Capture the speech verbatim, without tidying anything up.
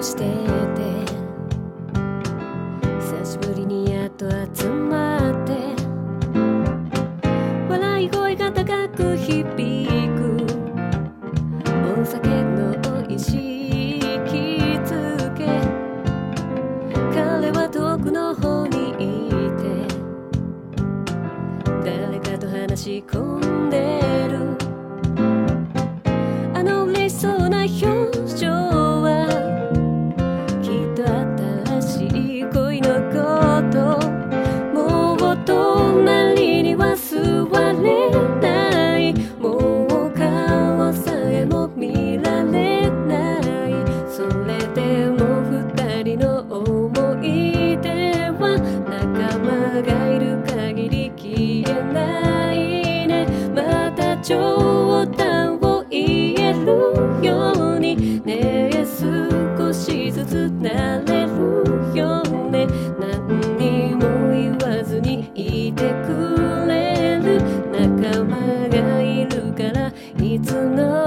してて久しぶりにやっと集まって笑い声が高く響くお酒の美味しい気づけ彼は遠くの方にいて誰かと話し込んでるあの嬉しそうな表情はきっと新しい恋のこともう隣には座れないもう顔さえも見られないそれでも二人の思い出は仲間がいる限り消えないねまた冗談を言えるようにねえ少しずつ慣れるよね何にも言わずにいてくれる仲間がいるからいつの